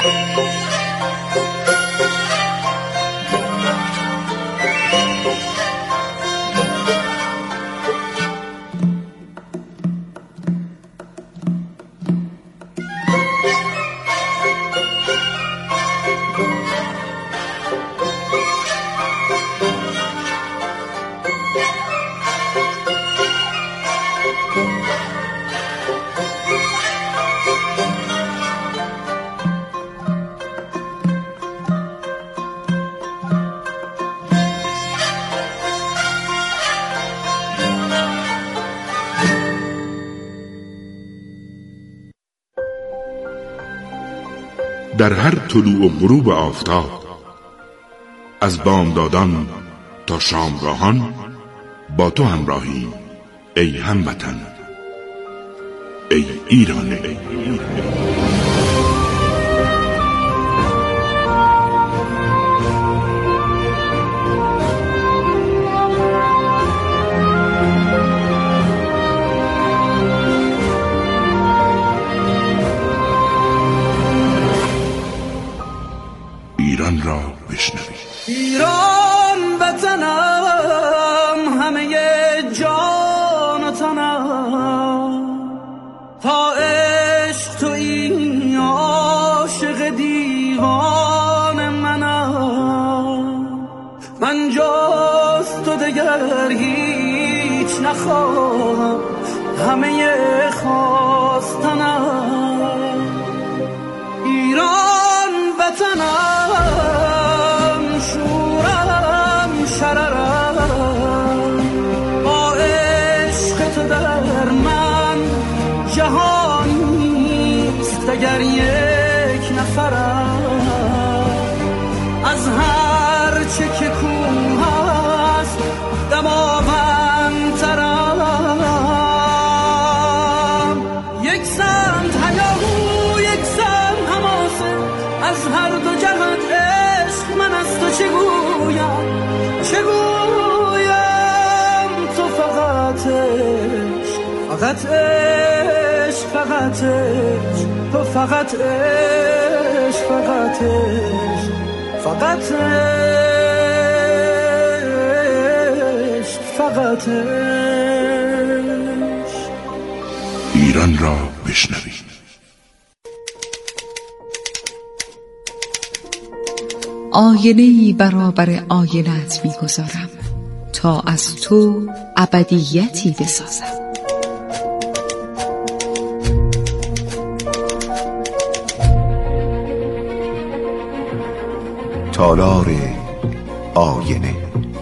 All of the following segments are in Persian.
در هر طلوع و غروب آفتاب، از بامدادان تا شامگاهان با تو همراهی ای هموطن، ای ایران. ایران را بشنوید. ایران وطنم، همه جان و تنم، تا عشق تویی عاشق دیوان منم. من جز تو دگر هیچ نخواهم، همه خواستنم. ایران وطنم، شورم شررم، با عشق تو در من جهانیست دگر یک نفرم. از هر چه که کوه است دماوندترم. یک سمت هیاهو، یک سمت حماسه، از هر دو جهت عشق من از تو چگویم تو فقط عشق، فقط عشق، فقط عشق، تو فقط عشق، فقط عشق، فقط عشق، فقط عشق. ایران را بشنوید. آینه‌ای برابر آینه‌ات می‌گذارم تا از تو ابدیتی بسازم. تالار آینه.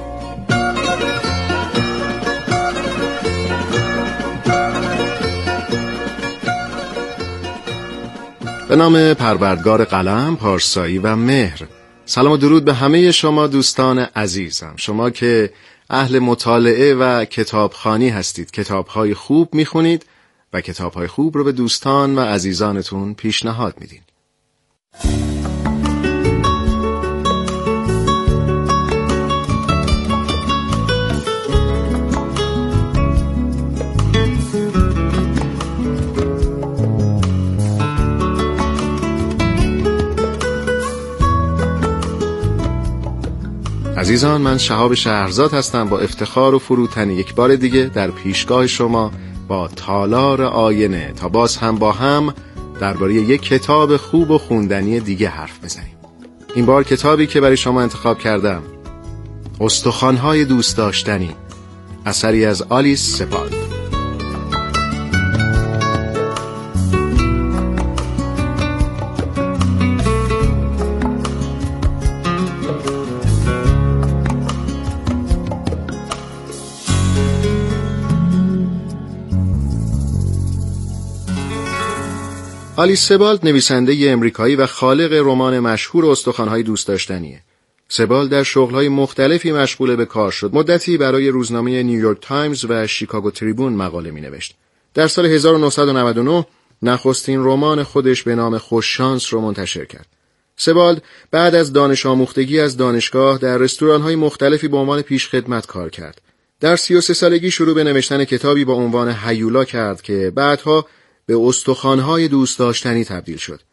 به نام پروردگار قلم، پارسایی و مهر. سلام و درود به همه شما دوستان عزیزم، شما که اهل مطالعه و کتابخوانی هستید، کتاب‌های خوب می‌خونید و کتاب‌های خوب رو به دوستان و عزیزانتون پیشنهاد میدین. عزیزان، من شهاب شهرزاد هستم، با افتخار و فروتنی یک بار دیگه در پیشگاه شما با تالار آینه تا باز هم با هم درباره یک کتاب خوب و خوندنی دیگه حرف بزنیم. این بار کتابی که برای شما انتخاب کردم، استخوان‌های دوست داشتنی، اثری از آلیس سبالد. آلیس سبالد نویسنده امریکایی و خالق رمان مشهور استخوان‌های دوست داشتنیه. سبالد در شغل‌های مختلفی مشغول به کار شد. مدتی برای روزنامه نیویورک تایمز و شیکاگو تریبون مقاله می‌نوشت. در سال 1999 نخستین رمان خودش به نام خوششانس رو منتشر کرد. سبالد بعد از دانش آموختگی از دانشگاه در رستوران‌های مختلفی به عنوان پیشخدمت کار کرد. در 33 سالگی شروع به نوشتن کتابی با عنوان هیولا کرد که بعدها به استخوان‌های دوست داشتنی تبدیل شد.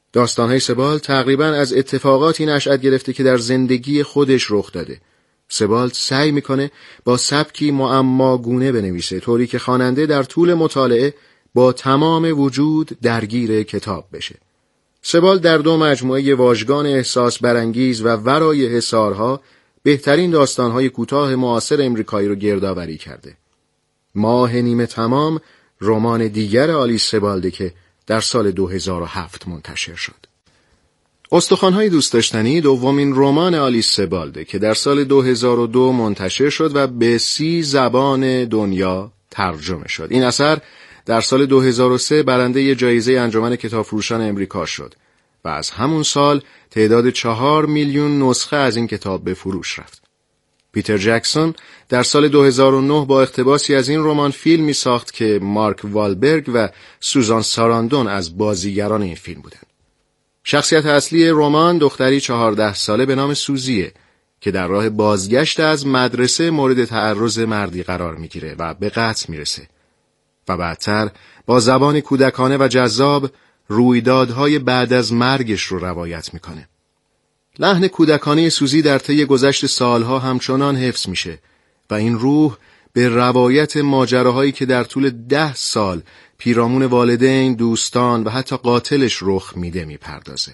داستان‌های سبالد تقریباً از اتفاقاتی نشأت گرفته که در زندگی خودش رخ داده. سبالد سعی میکنه با سبکی معماگونه بنویسه، طوری که خواننده در طول مطالعه با تمام وجود درگیر کتاب بشه. سبالد در 2 مجموعه واژگان احساس برانگیز و ورای حصارها بهترین داستان‌های کوتاه معاصر امریکایی رو گردآوری کرده. ماه نیمه تمام رمان دیگر آلیس سبالده که در سال 2007 منتشر شد. استخوان‌های دوست داشتنی دومین رمان آلیس سبالده که در سال 2002 منتشر شد و به 30 زبان دنیا ترجمه شد. این اثر در سال 2003 برنده جایزه انجمن کتابفروشان امریکا شد و از همون سال تعداد 4 میلیون نسخه از این کتاب به فروش رفت. پیتر جکسون در سال 2009 با اقتباسی از این رمان فیلمی ساخت که مارک والبرگ و سوزان ساراندون از بازیگران این فیلم بودند. شخصیت اصلی رمان دختری 14 ساله به نام سوزیه که در راه بازگشت از مدرسه مورد تعرض مردی قرار میگیره و به قتل میرسه و بعدتر با زبان کودکانه و جذاب رویدادهای بعد از مرگش رو روایت میکنه. لحن کودکانه سوزی در طی گذشت سالها همچنان حفظ میشه و این روح به روایت ماجراهایی که در طول 10 سال پیرامون والدین، دوستان و حتی قاتلش رخ میده میپردازه.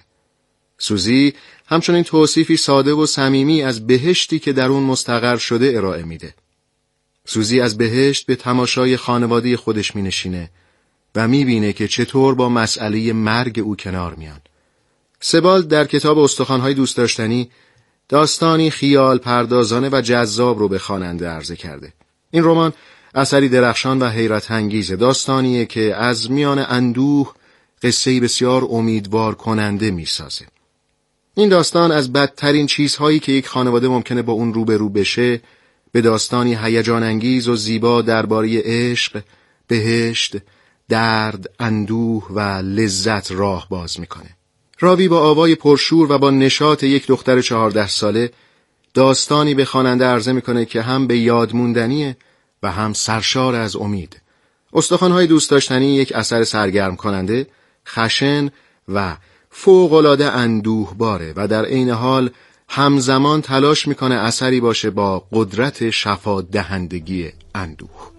سوزی همچنین توصیفی ساده و صمیمی از بهشتی که در اون مستقر شده ارائه میده. سوزی از بهشت به تماشای خانواده خودش مینشینه و میبینه که چطور با مسئله مرگ او کنار میان. سبالد در کتاب استخوان‌های دوست داشتنی داستانی خیال پردازانه و جذاب رو به خواننده عرضه کرده. این رمان اثری درخشان و حیرت انگیز، داستانیه که از میان اندوه قصه‌ای بسیار امیدوار کننده میسازه. این داستان از بدترین چیزهایی که یک خانواده ممکنه با اون روبرو بشه به داستانی هیجان انگیز و زیبا درباره عشق، بهشت، درد، اندوه و لذت راه باز میکنه. راوی با آوای پرشور و با نشاط یک دختر 14 ساله داستانی به خواننده عرضه میکنه که هم به یاد موندنیه و هم سرشار از امید. استخوان‌های دوست داشتنی یک اثر سرگرم کننده، خشن و فوق‌العاده اندوهباره و در عین حال همزمان تلاش میکنه اثری باشه با قدرت شفا دهندگی اندوه.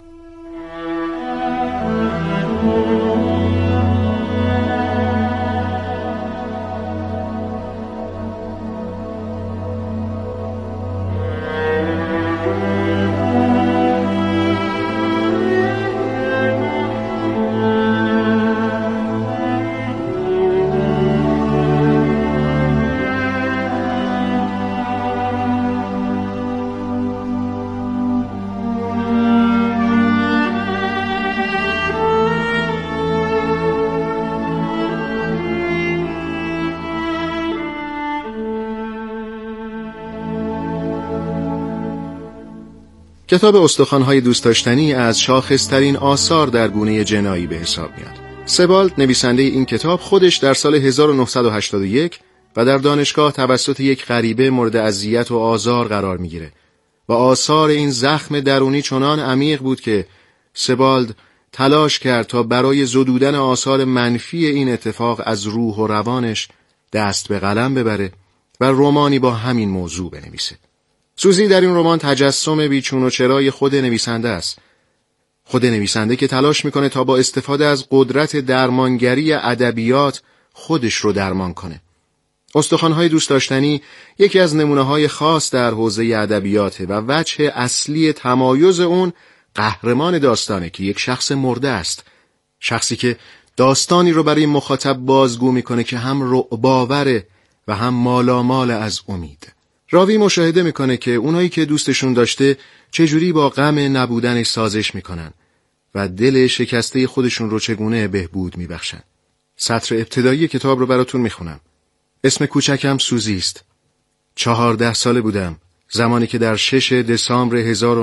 کتاب استخوان‌های دوست داشتنی از شاخص‌ترین آثار در گونه جنایی به حساب میاد. سبالد نویسنده این کتاب خودش در سال 1981 و در دانشگاه توسط یک غریبه مورد اذیت و آزار قرار میگیره و آثار این زخم درونی چنان عمیق بود که سبالد تلاش کرد تا برای زدودن آثار منفی این اتفاق از روح و روانش دست به قلم ببره و رمانی با همین موضوع بنویسه. سوزی در این رمان تجسم بیچون و چرای خود نویسنده است. خود نویسنده که تلاش میکنه تا با استفاده از قدرت درمانگری ادبیات خودش رو درمان کنه. استخوان‌های دوست داشتنی یکی از نمونه‌های خاص در حوزه ادبیاته و وجه اصلی تمایز اون قهرمان داستانه که یک شخص مرده است. شخصی که داستانی رو برای مخاطب بازگو میکنه که هم رعب‌آوره و هم مالامال از امید. راوی مشاهده میکنه که اونایی که دوستشون داشته چجوری با غم نبودنش سازش میکنن و دل شکسته خودشون رو چگونه بهبود میبخشن. سطر ابتدایی کتاب رو براتون میخونم. اسم کوچکم سوزی است. 14 ساله بودم زمانی که در 6 دسامبر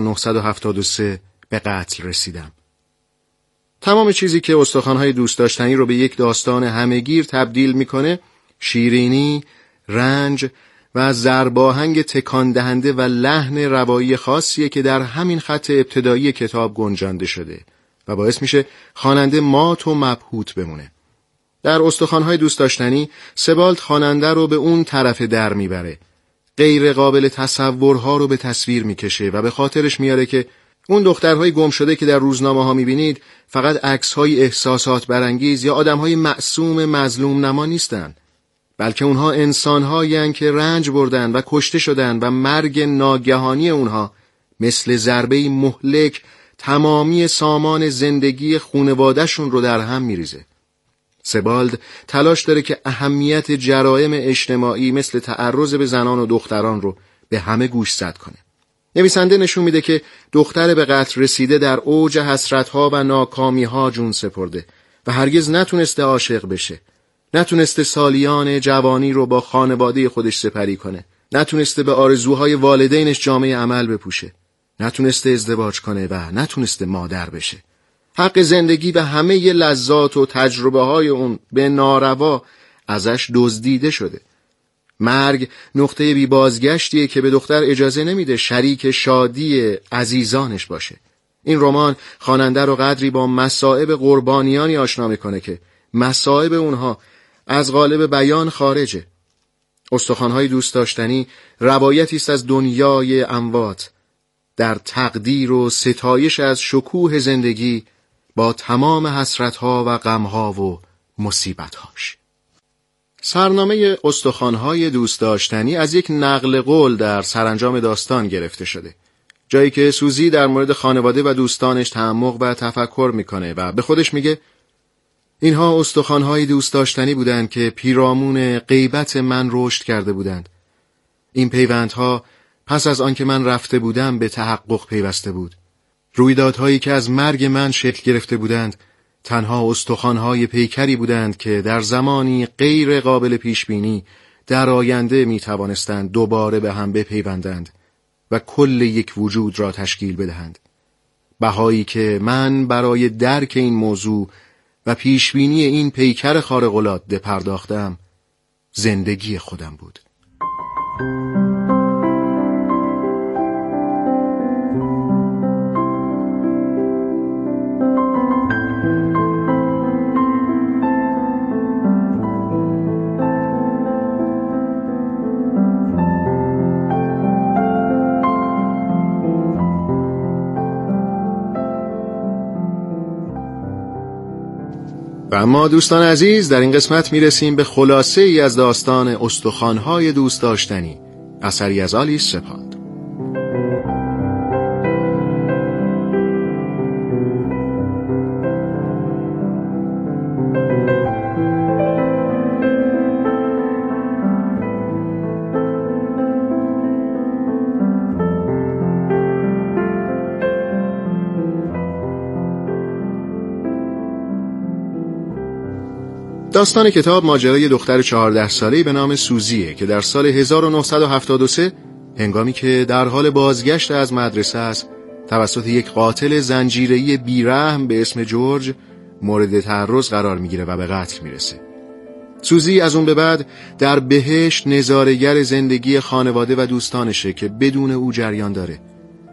1973 به قتل رسیدم. تمام چیزی که استخوان‌های دوست داشتنی رو به یک داستان همه‌گیر تبدیل میکنه شیرینی، رنج و ضرباهنگ تکان دهنده و لحن روایی خاصیه که در همین خط ابتدایی کتاب گنجانده شده و باعث میشه خواننده مات و مبهوت بمونه. در استخوان‌های دوست داشتنی سبالد خواننده رو به اون طرف در میبره. غیر قابل تصورها رو به تصویر میکشه و به خاطرش میاره که اون دخترهای گم شده که در روزنامه‌ها میبینید فقط عکس‌های احساسات برانگیز یا آدم‌های معصوم مظلوم نما نیستن، بلکه اونها انسان‌هایین که رنج بردن و کشته شدن و مرگ ناگهانی اونها مثل ضربه‌ای مهلک تمامی سامان زندگی خانواده‌شون رو در هم میریزه. سبالد تلاش داره که اهمیت جرایم اجتماعی مثل تعرض به زنان و دختران رو به همه گوشزد کنه. نویسنده نشون میده که دختر به قتل رسیده در اوج حسرت‌ها و ناکامی‌ها جون سپرده و هرگز نتونسته عاشق بشه. نتونسته سالیان جوانی رو با خانواده خودش سپری کنه. نتونسته به آرزوهای والدینش جامه عمل بپوشه. نتونسته ازدواج کنه و نتونسته مادر بشه. حق زندگی و همه ی لذات و تجربه های اون به ناروا ازش دزدیده شده. مرگ نقطه بی بازگشتیه که به دختر اجازه نمیده شریک شادی عزیزانش باشه. این رمان خواننده رو قدری با مصائب قربانیانی آشنا میکنه که مصائب اونها از قالب بیان خارجه. استخوان‌های دوست داشتنی روایتی است از دنیای اموات در تقدیر و ستایش از شکوه زندگی با تمام حسرت‌ها و غم‌ها و مصیبت‌هاش. سرنامه استخوان‌های دوست داشتنی از یک نقل قول در سرانجام داستان گرفته شده، جایی که سوزی در مورد خانواده و دوستانش تعمق و تفکر میکنه و به خودش میگه اینها استخوان‌های دوست داشتنی بودند که پیرامون غیبت من رشد کرده بودند. این پیوندها پس از آنکه من رفته بودم به تحقق پیوسته بود. رویدادهایی که از مرگ من شکل گرفته بودند تنها استخوان‌های پیکری بودند که در زمانی غیر قابل پیشبینی در آینده می توانستند دوباره به هم بپیوندند و کل یک وجود را تشکیل بدهند. بهایی که من برای درک این موضوع و پیشبینی این پیکر خارق‌العاده پرداختم زندگی خودم بود. و اما دوستان عزیز، در این قسمت میرسیم به خلاصه ای از داستان استخوان‌های دوست داشتنی، اثری از آلیس سپالد. داستان کتاب ماجرای دختر 14 ساله‌ای به نام سوزیه که در سال 1973 هنگامی که در حال بازگشت از مدرسه است توسط یک قاتل زنجیره‌ای بیرحم به اسم جورج مورد تعرض قرار میگیره و به قتل میرسه. سوزی از اون به بعد در بهشت نظاره‌گر زندگی خانواده و دوستانشه که بدون او جریان داره.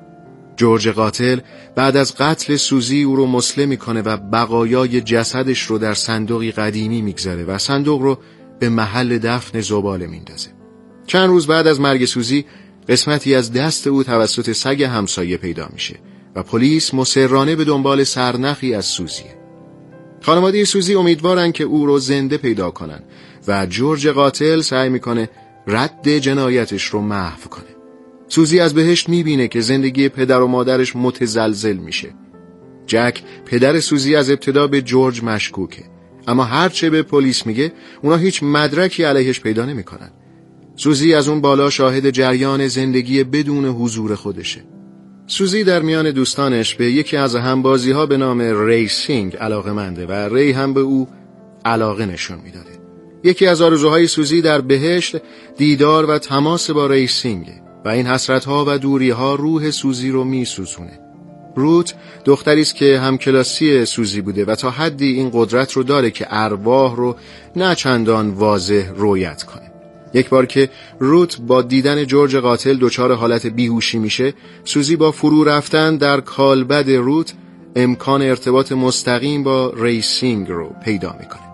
جورج قاتل بعد از قتل سوزی او رو مسلم میکنه و بقایای جسدش رو در صندوقی قدیمی میگذاره و صندوق رو به محل دفن زباله میندازه. چند روز بعد از مرگ سوزی قسمتی از دست او توسط سگ همسایه پیدا میشه و پلیس مصرانه به دنبال سرنخی از سوزیه. خانواده سوزی امیدوارن که او رو زنده پیدا کنن و جورج قاتل سعی میکنه رد جنایتش رو محو کنه. سوزی از بهشت میبینه که زندگی پدر و مادرش متزلزل میشه. جک پدر سوزی از ابتدا به جورج مشکوکه، اما هرچه به پلیس میگه اونا هیچ مدرکی علیهش پیدا نمیکنن. سوزی از اون بالا شاهد جریان زندگی بدون حضور خودشه. سوزی در میان دوستانش به یکی از همبازی‌ها به نام ریسینگ علاقه‌منده و ری هم به او علاقه نشون میداده. یکی از آرزوهای سوزی در بهشت دیدار و تماس با ریسینگه و این حسرت‌ها و دوری‌ها روح سوزی رو میسوزونه. روت دختری است که همکلاسی سوزی بوده و تا حدی این قدرت رو داره که ارواح رو نه چندان واضح رویت کنه. یک بار که روت با دیدن جورج قاتل دچار حالت بیهوشی میشه، سوزی با فرو رفتن در کالبد روت امکان ارتباط مستقیم با ریسینگ رو پیدا میکنه.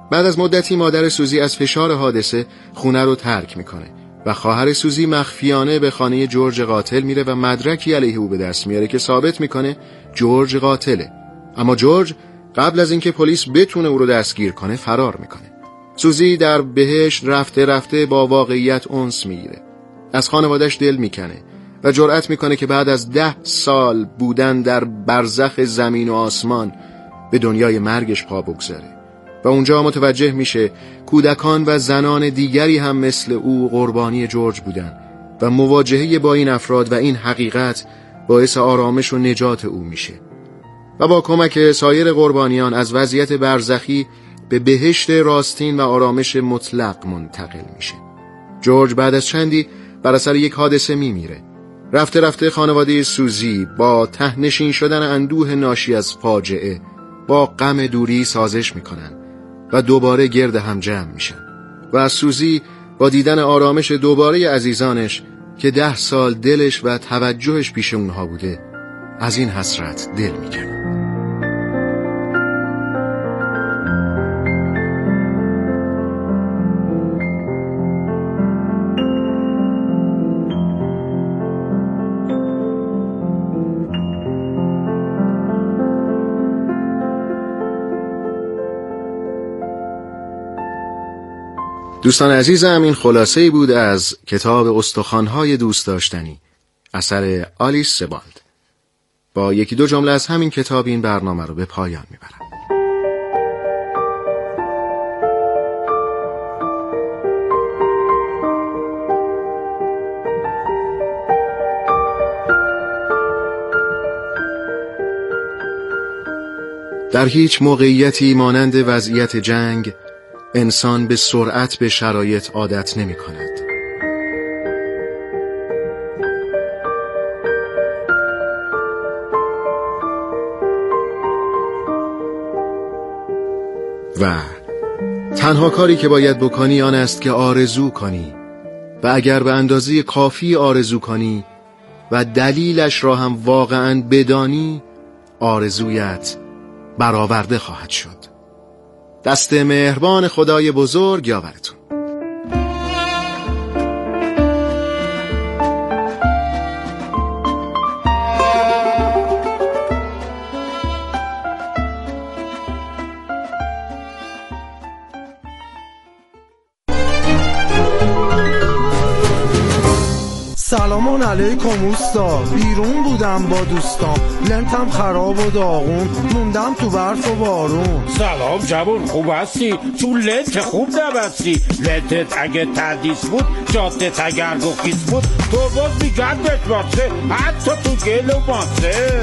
بعد از مدتی مادر سوزی از فشار حادثه خونه رو ترک میکنه و خواهر سوزی مخفیانه به خانه جورج قاتل میره و مدرکی علیه او به دست میاره که ثابت میکنه جورج قاتله. اما جورج قبل از اینکه پلیس بتونه او رو دستگیر کنه فرار میکنه. سوزی در بهشت رفته رفته با واقعیت انس میگیره. از خانواده‌اش دل میکنه و جرأت میکنه که بعد از 10 سال بودن در برزخ زمین و آسمان به دنیای مرگش پا بگذاره و اونجا متوجه میشه کودکان و زنان دیگری هم مثل او قربانی جورج بودن و مواجهه با این افراد و این حقیقت باعث آرامش و نجات او میشه و با کمک سایر قربانیان از وضعیت برزخی به بهشت راستین و آرامش مطلق منتقل میشه. جورج بعد از چندی بر اثر یک حادثه میمیره. رفته رفته خانواده سوزی با تهنشین شدن اندوه ناشی از فاجعه با غم دوری سازش میکنن و دوباره گرد هم جمع میشن و از سوزی با دیدن آرامش دوباره عزیزانش که 10 سال دلش و توجهش پیش اونها بوده از این حسرت دل میکنه. دوستان عزیزم، این خلاصه‌ای بود از کتاب استخوان‌های دوست داشتنی اثر آلیس سبالد. با یکی دو جمله از همین کتاب این برنامه رو به پایان میبرم. در هیچ موقعیتی مانند وضعیت جنگ انسان به سرعت به شرایط عادت نمی کند. و تنها کاری که باید بکنی آن است که آرزو کنی و اگر به اندازه کافی آرزو کنی و دلیلش را هم واقعاً بدانی آرزویت برآورده خواهد شد. دست مهربان خدای بزرگ یاورتون. سلام علیکم اوستا، بیرون بودم با دوستام، لنتم خراب و داغون، موندم تو برف و بارون. سلام جوون، خوب هستی؟ تو لنت خوب نبستی. لنتت اگه تردیس بود، جادت اگر گفیس بود، تو باز میگردت باسه، حتی تو گل و باسه.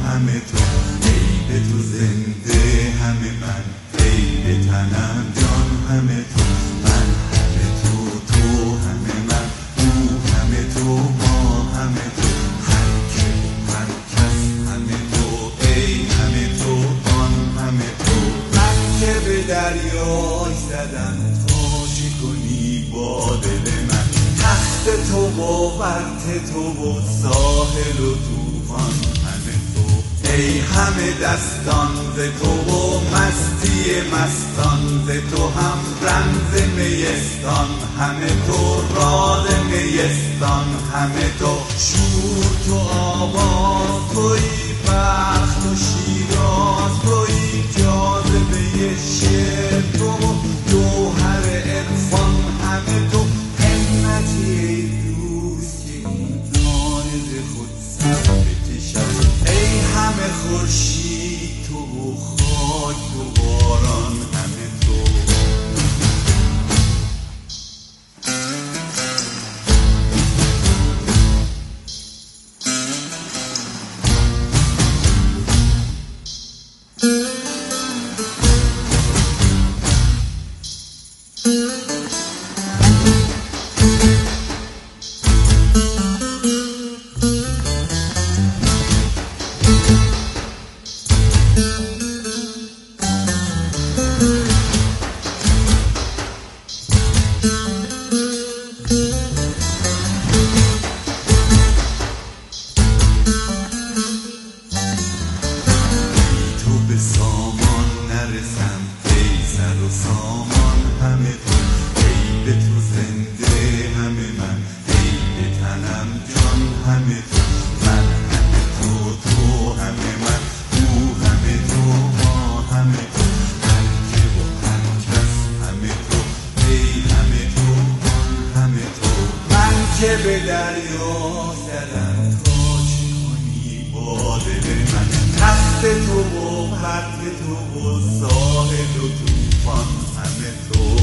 همه تو، ای به تو زنده همه من، ای به تنم جان همه تو، من همه تو، تو همه من، او همه تو، ما همه تو، هر که هر کس همه تو، ای همه تو، آن همه تو. من که به دریای زدم تا چه کنی با دل من، تخت تو و ورط تو و ساحل و طوفان همه تو، ای همه دستان ز تو و مستی مستان ز تو، هم رمز میستان همه تو، راد میستان همه تو، شور تو آواز تویی، بخت و شیراز تویی، جاذبه شعر تو و جوهر عرفان همه تو، همتی ای دوست که این دانه ز خود سر بکشد، ای همه خورشید تو و خاک و باران همه تو. که به دریا زدم تا چه کنی با دل من، تخت تو و ورط تو و ساحل و طوفان همه تو.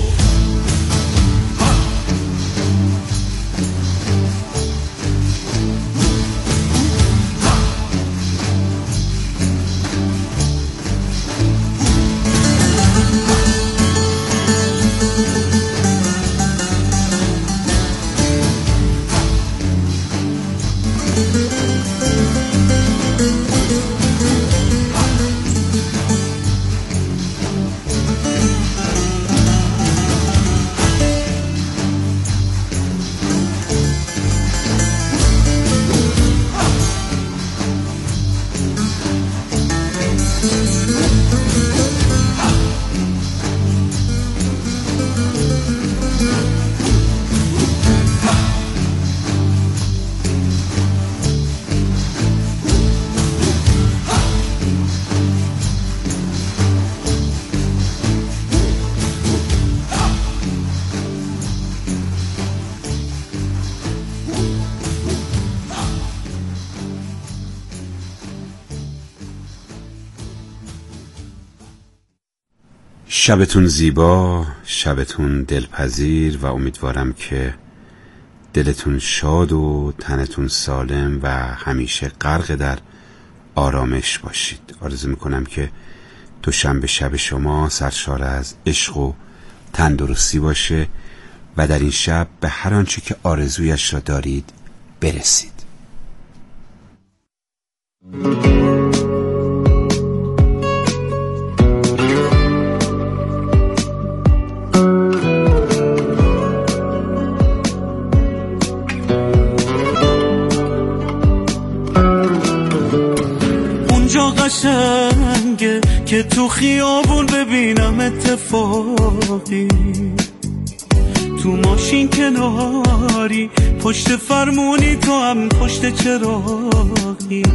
شبتون زیبا، شبتون دلپذیر و امیدوارم که دلتون شاد و تنتون سالم و همیشه غرق در آرامش باشید. آرزو میکنم که دوشنبه شب شما سرشار از عشق و تندرستی باشه و در این شب به هر آنچه که آرزویش را دارید برسید. قشنگه که تو خیابون ببینم اتفاقی، تو ماشین کناری پشت فرمونی، تو هم پشت چراغی،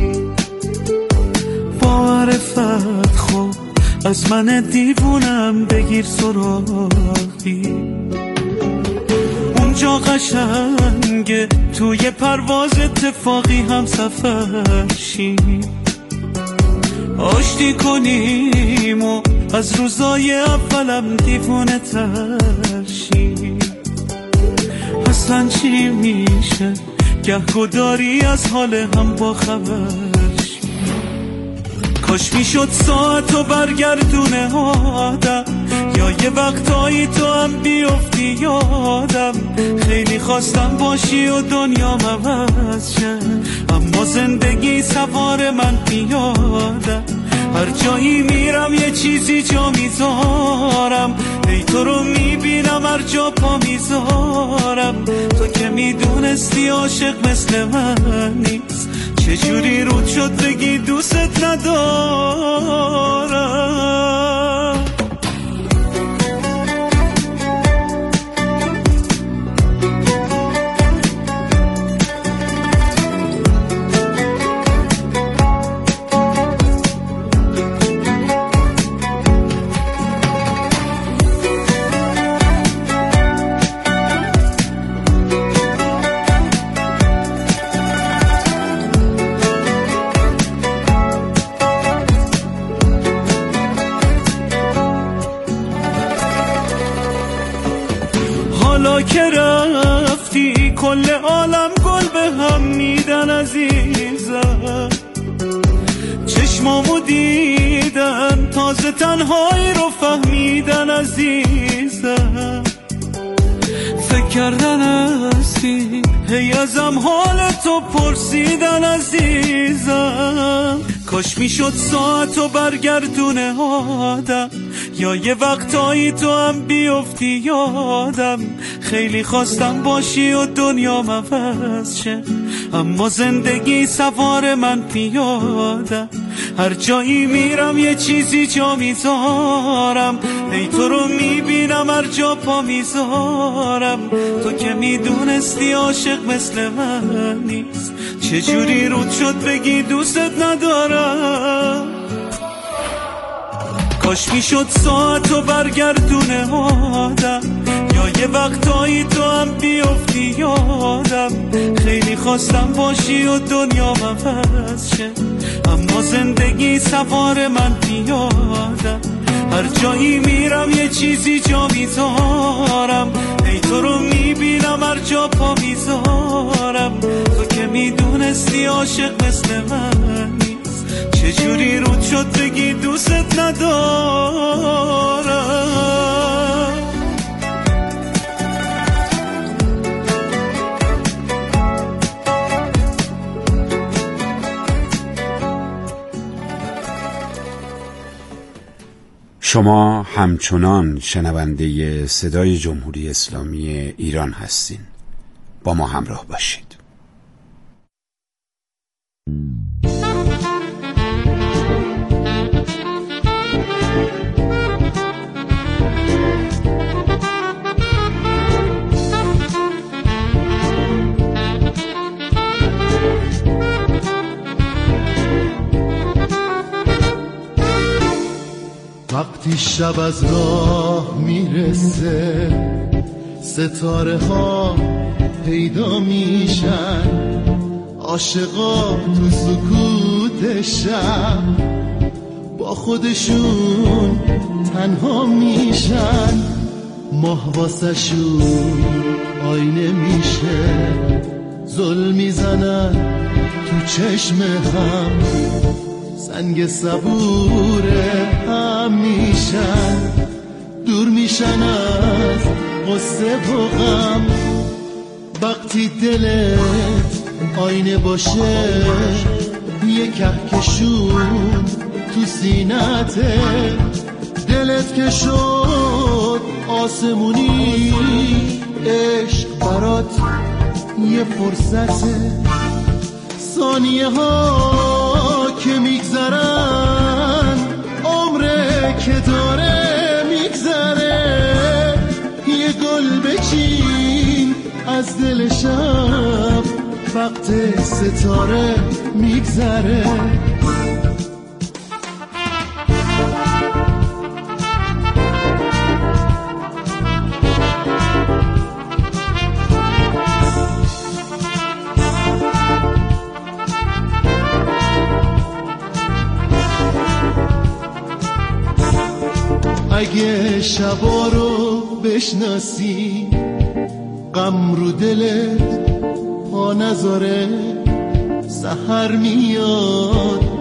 با معرفت خب از من دیوونم بگیر سراغی. اونجا قشنگه توی پرواز اتفاقی هم سفر شیم، آشتی کنیم و از روزای اولم دیوونه تر شیم. اصلا چی میشه گهگداری از حال هم با خبر شیم. کاش میشد ساعتو برگردونه آدم، یا یه وقتایی تو هم بیفتی یادم. خیلی خواستم باشی و دنیا عوض شه، اما زندگی سوار من پیادم. هر جایی میرم یه چیزی جا میذارم، ای تو رو میبینم هر جا پا میذارم. تو که میدونستی عاشق مثل من نیست، چجوری رود شد بگی دوست ندارم. حالا که رفتی کل عالم گل به هم میدن عزیزم، چشمامو دیدن تازه تنهایی رو فهمیدن عزیزم. فکر کردن هستی هی ازم حال تو پرسیدن عزیزم. کاش میشد ساعتو برگردونه آدم، یا یه وقتایی تو هم بیفتی یادم. خیلی خواستم باشی و دنیا عوض شه، اما زندگی سوار من پیادم. هر جایی میرم یه چیزی جا میذارم، ای تو رو میبینم هر جا پا میذارم. تو که میدونستی عاشق مثل من نیست، چجوری رود شد بگی دوست ندارم. کاش میشد ساعتو برگردونه آدم، یا یه وقتایی تو هم بیفتی یادم. خیلی خواستم باشی و دنیا عوض شه، اما زندگی سوار من پیادم. هر جایی میرم یه چیزی جا میذارم، ای تو رو میبینم هر جا پا میذارم. تو که میدونستی عاشق مثل من نیست، چجوری رود شد بگی دوست ندارم. شما همچنان شنونده صدای جمهوری اسلامی ایران هستین. با ما همراه باشید. وقتی شب از راه میرسه، ستاره ها پیدا میشن، عاشقا تو سکوت شب با خودشون تنها میشن. ماه واسشون آینه میشه، زل میزنن تو چشم هم، سنگ صبوره هم میشن، دور میشن از قصه و غم. وقتی دلت آینه باشه، یه کهکشون تو سینته، دلت که شد آسمونی، عشق برات یه فرصته. ثانیه ها که میگذرن، عمره که داره میگذره. یه گل بچین از دل شب، وقت ستاره میگذره. اگه شبا رو بشناسی، غم رو دلت پا نذاره. سحر میاد